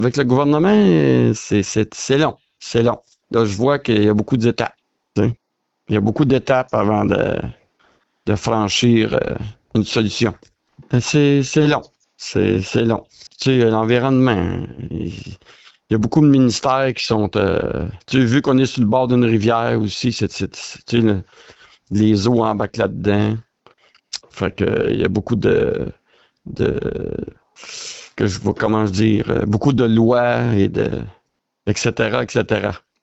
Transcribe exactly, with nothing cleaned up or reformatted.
Avec le gouvernement, c'est, c'est, c'est long. C'est long. Là, je vois qu'il y a beaucoup d'étapes. Tu sais. Il y a beaucoup d'étapes avant de, de franchir euh, une solution. C'est, c'est long. C'est, c'est long. Tu sais, l'environnement, il y a beaucoup de ministères qui sont... Euh, tu sais, vu qu'on est sur le bord d'une rivière aussi, c'est, c'est, c'est tu sais, le, les eaux embarquent là-dedans. Fait que il y a beaucoup de... de que je vois comment je dire, beaucoup de lois et de... et cetera, et cetera.